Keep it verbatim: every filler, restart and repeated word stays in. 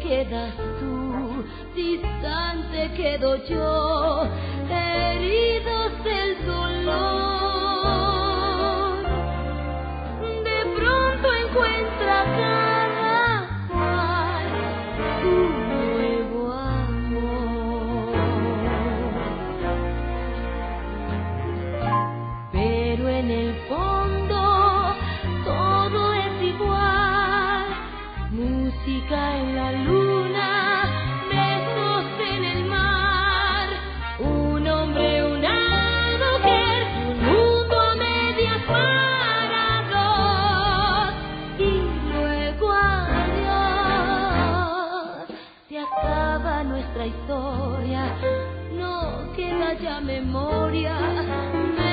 quedas tú, distante quedo yo, heridos del dolor. De pronto encuentra cada cual un nuevo amor, pero en el fondo todo es igual. Música en la luna, besos en el mar, un hombre, una mujer, un mundo a medias para dos, y luego adiós. Se acaba nuestra historia, no queda ya memoria.